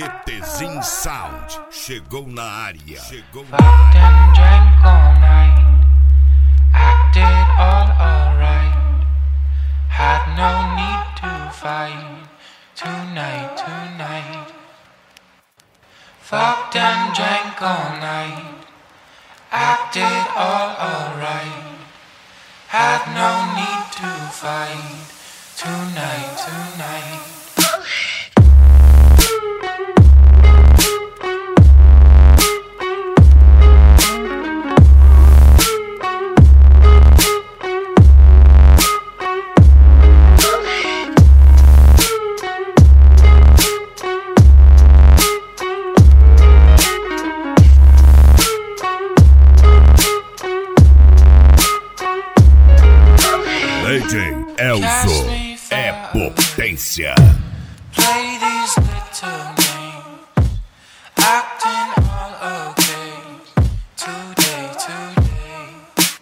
ETZIN Sound chegou na área. Fucked and drank all night, acted all alright. Had no need to fight tonight. Fucked and drank all night, acted all alright. Had no need to fight tonight. DJ Elzo é potência. Play these little games, acting all okay. Today,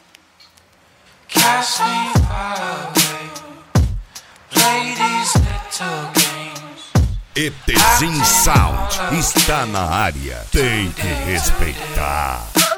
cast me far away. Play these little games. ETZIN Sound está na área. Tem que respeitar.